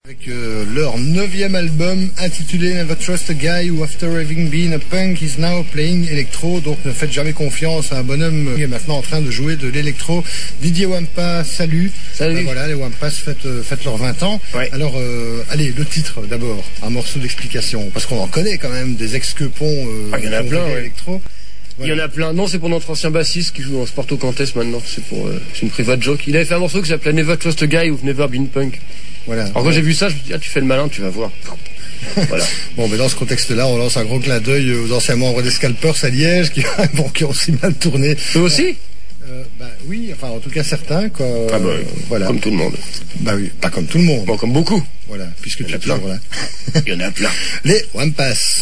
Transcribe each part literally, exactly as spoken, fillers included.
Avec euh, leur neuvième album intitulé Never Trust a Guy Who After Having Been a Punk Is Now Playing Electro. Donc ne faites jamais confiance à un bonhomme qui est maintenant en train de jouer de l'électro. Didier Wampa, salut. Salut. Euh, voilà, les Wampas fêtent, euh, fêtent leurs vingt ans. Ouais. Alors, euh, allez, le titre d'abord, un morceau d'explication. Parce qu'on en connaît quand même des ex-quepons euh, ah, il y en a plein, ouais. électro. Voilà. Il y en a plein. Non, c'est pour notre ancien bassiste qui joue dans Sporto Cantes maintenant. C'est pour, euh, c'est une private joke. Il avait fait un morceau qui s'appelait Never Trust a Guy Who've Never Been Punk. Voilà. Alors quand j'ai vu ça, je me suis dit, ah, tu fais le malin, tu vas voir. Voilà. Bon, mais dans ce contexte-là, on lance un gros clin d'œil aux anciens membres des Scalpers à Liège, qui, bon, qui ont aussi mal tourné. Eux aussi? Euh, bah oui, enfin, en tout cas certains, quoi. Ah bah, voilà. Comme tout le monde. Bah oui, pas comme tout le monde. Bon, comme beaucoup. Voilà, puisque il y tu en a plein. Voilà. Il y en a plein. Les Wampas.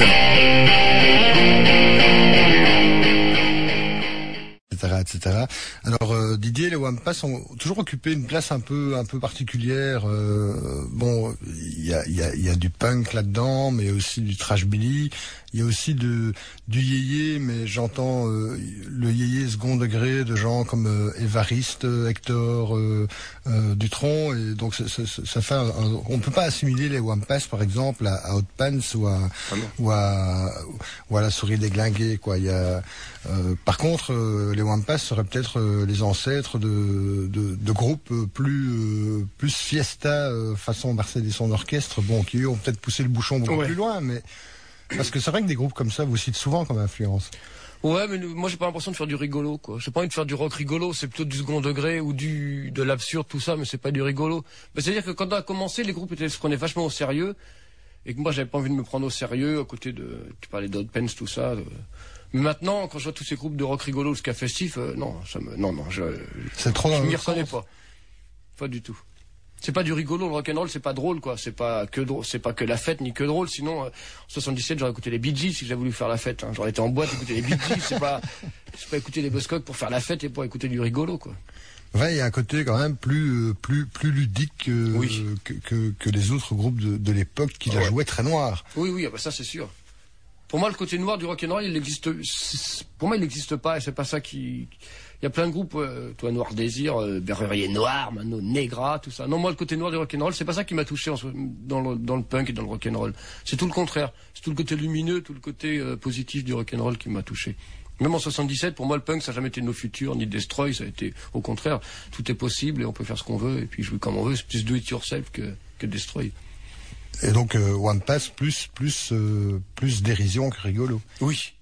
Etc, et cetera. Alors euh, Didier, les Wampas ont toujours occupé une place un peu un peu particulière. Euh, bon, il y a il y a il y a du punk là-dedans, mais aussi du trashbilly. Il y a aussi de du yéyé, mais j'entends euh, le yéyé second degré de gens comme euh, Évariste, Hector, euh, euh, Dutronc, et donc ça, ça, ça fait un, un, on peut pas assimiler les Wampas par exemple à, à Hot Pants ou à ah ou à ou à la Souris déglinguée, quoi. Il y a euh, par contre euh, les Wampas seraient peut-être euh, les ancêtres de de, de groupes plus euh, plus fiesta euh, façon Mercedes son orchestre, bon, qui eux ont peut-être poussé le bouchon beaucoup ouais. plus loin, mais parce que c'est vrai que des groupes comme ça vous citent souvent comme influence. Ouais, mais moi j'ai pas l'impression de faire du rigolo, quoi. J'ai pas envie de faire du rock rigolo, c'est plutôt du second degré ou du de l'absurde, tout ça, mais c'est pas du rigolo. Mais c'est-à-dire que quand on a commencé, les groupes étaient, se prenaient vachement au sérieux, et que moi j'avais pas envie de me prendre au sérieux à côté de, tu parlais d'Hot Pants, tout ça. De... Mais maintenant, quand je vois tous ces groupes de rock rigolo, le ska festif, euh, non, ça me, non, non, je, c'est trop je m'y reconnais pas, pas du tout. C'est pas du rigolo, le rock'n'roll, c'est pas drôle, quoi. C'est pas que drôle, c'est pas que la fête ni que drôle. Sinon, euh, en soixante-dix-sept, j'aurais écouté les Bee Gees si j'avais voulu faire la fête. Hein. J'aurais été en boîte, écouter les Bee Gees. C'est pas, c'est pas écouter les Buzzcocks pour faire la fête et pour écouter du rigolo, quoi. Ouais, il y a un côté quand même plus, plus, plus ludique euh, oui. que, que, que les autres groupes de, de l'époque qui ah, la ouais. jouaient très noir. Oui, oui, ah bah ça c'est sûr. Pour moi, le côté noir du rock'n'roll, il existe. Pour moi, il n'existe pas, et c'est pas ça qui. Il y a plein de groupes, euh, toi, Noir Désir, euh, Berrurier Noir, Mano Negra, tout ça. Non, moi, le côté noir du rock'n'roll, c'est pas ça qui m'a touché en, dans, le, dans le punk et dans le rock'n'roll. C'est tout le contraire. C'est tout le côté lumineux, tout le côté euh, positif du rock'n'roll qui m'a touché. Même en soixante-dix-sept, pour moi, le punk, ça n'a jamais été No Future, ni Destroy, ça a été, au contraire, tout est possible et on peut faire ce qu'on veut et puis jouer comme on veut. C'est plus do it yourself que, que Destroy. Et donc, euh, Wampas, plus, plus, euh, plus dérision que rigolo. Oui.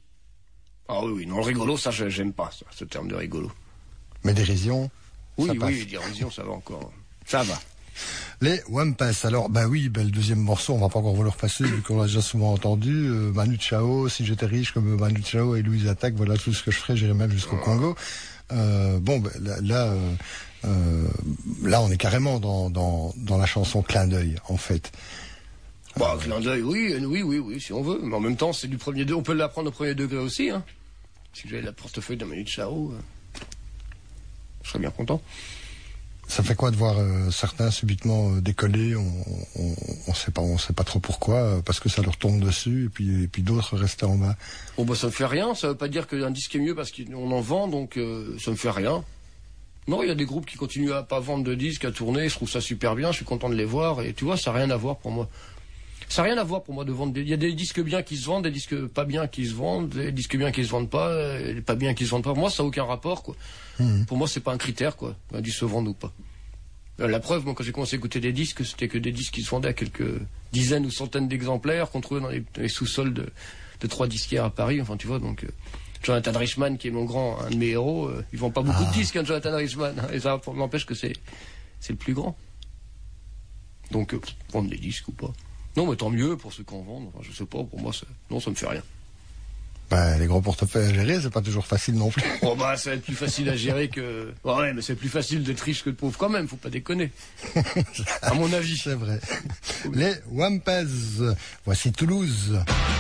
Ah oui, oui, non, le rigolo, ça, j'aime pas, ça, ce terme de rigolo. Mais dérision, oui, ça oui, passe. Oui, dérision, ça va encore. Ça va. Les Wampas, alors, bah oui, bah, le deuxième morceau, on va pas encore vous le repasser, vu qu'on l'a déjà souvent entendu. Euh, Manu Chao, si j'étais riche comme Manu Chao et Louise Attaque, voilà tout ce que je ferais, j'irais même jusqu'au oh. Congo. Euh, bon, bah, là, là, euh, euh, là, on est carrément dans, dans, dans la chanson Clin d'œil, en fait. Bah, clin d'œil, oui, oui, oui, oui, si on veut. Mais en même temps, c'est du premier degré. On peut l'apprendre au premier degré aussi, hein. Si j'avais la portefeuille de Manu Chao, euh, je serais bien content. Ça fait quoi de voir euh, certains subitement euh, décoller, on, on, on sait pas, on sait pas trop pourquoi, euh, parce que ça leur tombe dessus, et puis, et puis d'autres rester en bas. Oh bah ça me fait rien. Ça veut pas dire qu'un disque est mieux parce qu'on en vend, donc euh, ça me fait rien. Non, il y a des groupes qui continuent à pas vendre de disques, à tourner. Je trouve ça super bien. Je suis content de les voir, et tu vois, ça n'a rien à voir pour moi. Ça n'a rien à voir pour moi de vendre des... Il y a des disques bien qui se vendent, des disques pas bien qui se vendent, des disques bien qui se vendent pas, et pas bien qui se vendent pas. Pour moi, ça n'a aucun rapport, quoi. Mmh. Pour moi, c'est pas un critère, quoi. Un disque se vende ou pas. La preuve, moi, quand j'ai commencé à écouter des disques, c'était que des disques qui se vendaient à quelques dizaines ou centaines d'exemplaires qu'on trouvait dans les, dans les sous-sols de, de trois disquaires à Paris. Enfin, tu vois, donc... Euh, Jonathan Richman, qui est mon grand, un de mes héros, euh, ils vendent pas beaucoup ah. de disques, hein, Jonathan Richman. Hein, et ça m'empêche que c'est, c'est le plus grand. Donc, euh, vendre des disques ou pas. Non, mais tant mieux pour ceux qu'on vend. Enfin, je sais pas, pour moi, ça... non, ça me fait rien. Bah, les gros portefeuilles à gérer, c'est pas toujours facile non plus. Oh, bah, ça va être plus facile à gérer que... Ouais, mais c'est plus facile d'être riche que de pauvre quand même, faut pas déconner. À mon avis. C'est vrai. Les Wampas. Voici Toulouse.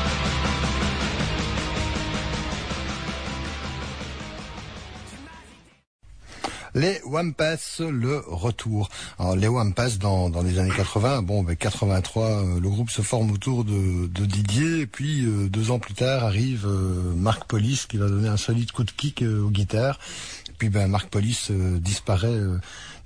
Les Wampas, le retour. Alors les Wampas dans, dans les années quatre-vingts, bon ben quatre-vingt-trois, euh, le groupe se forme autour de, de Didier, et puis euh, deux ans plus tard arrive euh, Marc Police qui va donner un solide coup de kick euh, aux guitares. Et puis ben Marc Police euh, disparaît euh,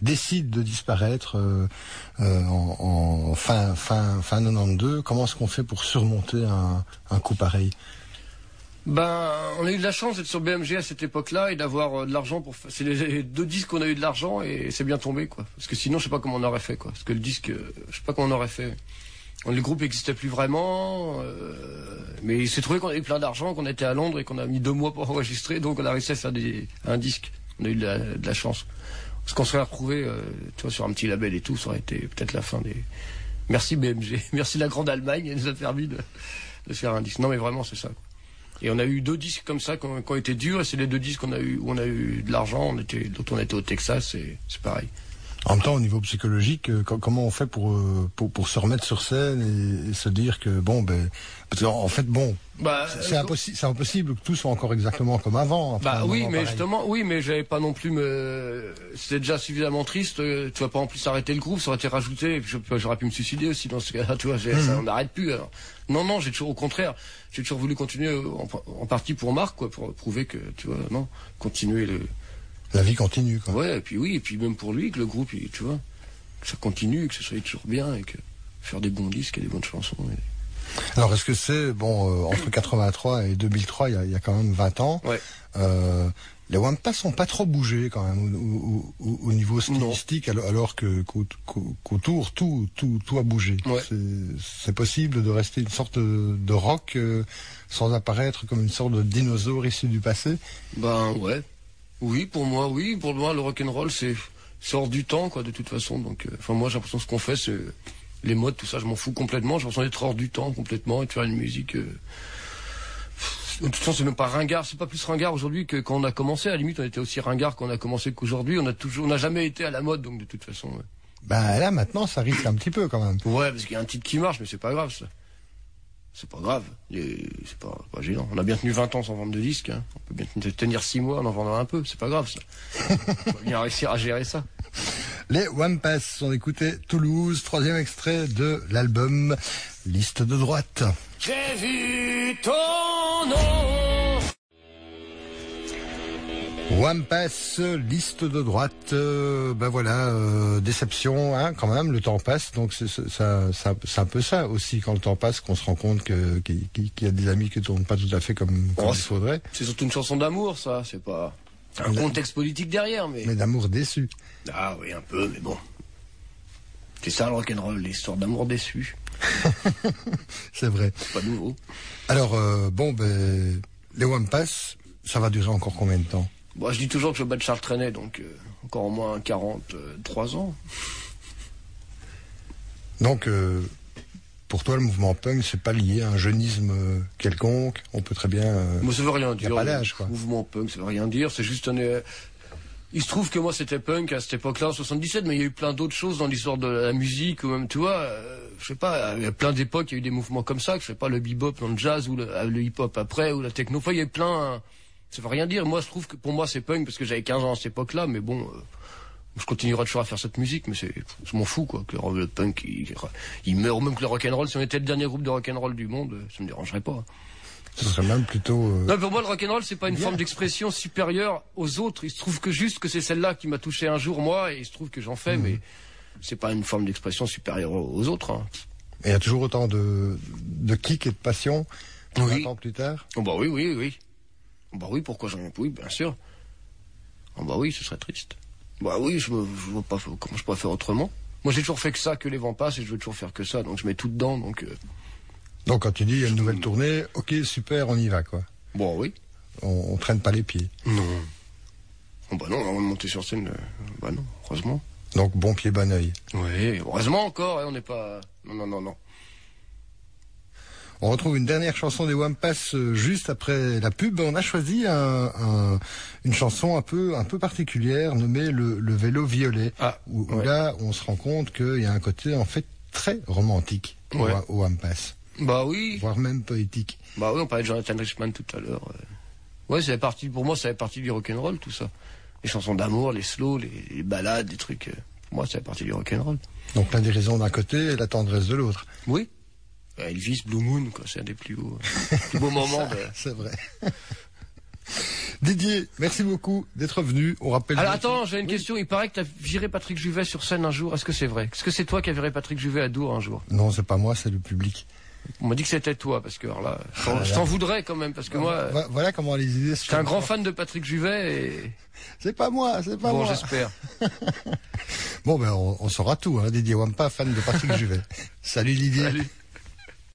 décide de disparaître euh, euh, en, en fin fin fin quatre-vingt-douze. Comment est-ce qu'on fait pour surmonter un, un coup pareil? Ben, on a eu de la chance d'être sur B M G à cette époque-là et d'avoir euh, de l'argent pour. C'est les deux disques qu'on a eu de l'argent et c'est bien tombé, quoi. Parce que sinon, je sais pas comment on aurait fait, quoi. Parce que le disque, euh, je sais pas comment on aurait fait. Le groupe n'existait plus vraiment, euh, mais il s'est trouvé qu'on avait plein d'argent, qu'on était à Londres et qu'on a mis deux mois pour enregistrer, donc on a réussi à faire des, un disque. On a eu de la, de la chance. Parce qu'on serait retrouvé, euh, tu vois, sur un petit label et tout, ça aurait été peut-être la fin des. Merci B M G, merci la Grande Allemagne, elle nous a permis de, de faire un disque. Non, mais vraiment, c'est ça, quoi. Et on a eu deux disques comme ça qui ont, qui ont été durs, et c'est les deux disques qu'on a eu, où on a eu de l'argent, on était, d'autres on était au Texas, et c'est pareil. En même temps, au niveau psychologique, euh, comment on fait pour, euh, pour pour se remettre sur scène et, et se dire que bon, ben, parce qu'en en fait, bon, bah, c'est impossible, c'est impossible que tout soit encore exactement comme avant. Bah oui, mais pareil. Justement, oui, mais j'avais pas non plus me, c'était déjà suffisamment triste. Tu vas pas en plus arrêter le groupe, ça aurait été rajouté. Et puis j'aurais pu me suicider aussi dans ce cas-là, tu vois. Mmh. Ça, on n'arrête plus. Alors. Non, non, j'ai toujours au contraire, j'ai toujours voulu continuer en, en partie pour Marc, quoi, pour prouver que, tu vois, non, continuer le. La vie continue, quoi. Ouais, et puis oui, et puis même pour lui, que le groupe, tu vois, que ça continue, que ce soit toujours bien, et que faire des bons disques et des bonnes chansons. Et... Alors, est-ce que c'est, bon, euh, entre quatre-vingt-trois et deux mille trois, il y a, il y a quand même vingt ans, ouais. euh, les Wampas n'ont pas trop bougé, quand même, au, au, au niveau stylistique, non. alors que, qu'autour, tout, tout, tout a bougé. Ouais. C'est possible de rester une sorte de, de rock euh, sans apparaître comme une sorte de dinosaure issu du passé? Ben, ouais. Oui, pour moi, oui. Pour moi, le rock'n'roll, c'est hors du temps, quoi, de toute façon. Donc, enfin, euh, moi, j'ai l'impression que ce qu'on fait, c'est les modes, tout ça, je m'en fous complètement. J'ai l'impression d'être hors du temps complètement et de faire une musique. Euh... De toute façon, c'est même pas ringard. C'est pas plus ringard aujourd'hui que quand on a commencé. À la limite, on était aussi ringard quand on a commencé qu'aujourd'hui. On a toujours, on n'a jamais été à la mode, donc de toute façon. Ouais. Bah là, maintenant, ça risque un petit peu quand même. Ouais, parce qu'il y a un titre qui marche, mais c'est pas grave, ça. C'est pas grave, c'est pas, pas gênant. On a bien tenu vingt ans sans vendre de disques, hein. On peut bien tenir six mois en en vendant un peu, c'est pas grave ça. On va bien réussir à gérer ça. Les Wampas ont écouté Toulouse, troisième extrait de l'album Liste de droite. J'ai vu ton nom. Wampas, liste de droite, euh, ben voilà, euh, déception, hein, quand même, le temps passe, donc c'est ça, ça, c'est un peu ça aussi, quand le temps passe, qu'on se rend compte que qu'il qu'il y a des amis qui ne tournent pas tout à fait comme, comme oh, il faudrait. C'est surtout une chanson d'amour, ça, c'est pas un mais contexte politique derrière, mais... Mais d'amour déçu. Ah oui, un peu, mais bon. C'est ça le rock'n'roll, l'histoire d'amour déçu. C'est vrai. C'est pas nouveau. Alors, euh, bon, ben, les Wampas, ça va durer encore combien de temps? Bon, je dis toujours que je bats de Charles Trenet, donc euh, encore au moins quarante-trois ans. Donc, euh, pour toi, le mouvement punk, c'est pas lié à un jeunisme euh, quelconque. On peut très bien. Euh, moi, ça veut rien dire. Y a pas d'âge, quoi. Mouvement punk, ça veut rien dire. C'est juste un. Euh, il se trouve que moi, c'était punk à cette époque-là, en soixante-dix-sept, mais il y a eu plein d'autres choses dans l'histoire de la musique, ou même, tu vois, euh, je sais pas, il y a plein d'époques, il y a eu des mouvements comme ça, que je sais pas, le bebop dans le jazz, ou le, le hip-hop après, ou la techno. Enfin, il y a eu plein. Ça veut rien dire. Moi, je trouve que pour moi, c'est punk parce que j'avais quinze ans à cette époque-là, mais bon, euh, je continuerai toujours à faire cette musique, mais c'est, je m'en fous, quoi. Que le, le punk, il, il meurt, même que le rock'n'roll, si on était le dernier groupe de rock'n'roll du monde, ça me dérangerait pas. Ce serait même plutôt. Euh... Non, pour moi, le rock'n'roll, c'est pas une bien. forme d'expression supérieure aux autres. Il se trouve que juste que c'est celle-là qui m'a touché un jour, moi, et il se trouve que j'en fais, mmh. mais c'est pas une forme d'expression supérieure aux autres. Hein. Et il y a toujours autant de, de kick et de passion, oui. vingt ans plus tard. Oh bah oui, oui, oui. Bah oui, pourquoi j'en ai oui, bien sûr. Oh bah oui, ce serait triste. Bah oui, je, me, je vois pas comment je pourrais faire autrement. Moi, j'ai toujours fait que ça, que les Wampas, et je veux toujours faire que ça, donc je mets tout dedans, donc. Euh... Donc quand tu dis il y a une nouvelle tournée, ok, super, on y va, quoi. Bon, oui. On, on traîne pas les pieds. Non. Oh bah non, on va monter sur scène. Euh... Bah non, heureusement. Donc bon pied, bon oeil. Oui, heureusement encore, hein, on n'est pas. Non, non, non, non. On retrouve une dernière chanson des Wampas euh, juste après la pub. On a choisi un, un, une chanson un peu, un peu particulière nommée le, le vélo violet. Ah, où, ouais. où là, on se rend compte qu'il y a un côté en fait très romantique ouais. aux, aux Wampas. Bah oui. Voire même poétique. Bah oui, on parlait de Jonathan Richman tout à l'heure. Ouais, ça fait partie, pour moi, ça fait partie du rock'n'roll, tout ça. Les chansons d'amour, les slows, les, les balades, les trucs. Pour moi, ça fait partie du rock'n'roll. Donc la déraison d'un côté et la tendresse de l'autre. Oui. Elvis, Blue Moon, quoi, c'est un des plus hauts, plus beaux moments. De... C'est vrai. Didier, merci beaucoup d'être venu. On rappelle. Alors attends, j'ai une oui. question. Il paraît que tu as viré Patrick Juvet sur scène un jour. Est-ce que c'est vrai? Est-ce que c'est toi qui as viré Patrick Juvet à Dour un jour? Non, c'est pas moi, c'est le public. On m'a dit que c'était toi, parce que alors là, ah, je t'en voudrais quand même, parce que moi, voilà comment les idées. Je suis un grand fan de Patrick Juvet et. C'est pas moi, c'est pas bon, moi. Bon, j'espère. Bon, ben on, on saura tout. Hein. Didier Wampa, fan de Patrick Juvet. Salut Didier. Salut.